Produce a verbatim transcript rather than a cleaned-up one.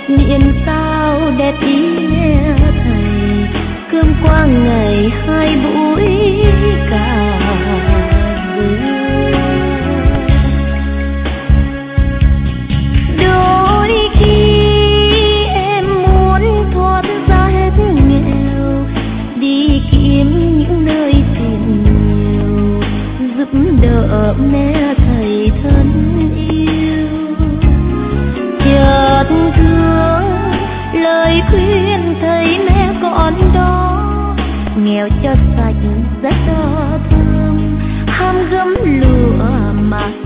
miệng sao đẹp ý nghe thầy, cơm qua ngày hai buổi cả bữa. Đôi khi em muốn thoát ra hết nghèo, đi kiếm những nơi tiền nhiều, giúp đỡ mẹ thầy thân yêu. Chợt thương lời khuyên thầy mẹ con đó, nghèo cho sạch rất đau thương, ham gấm lụa mà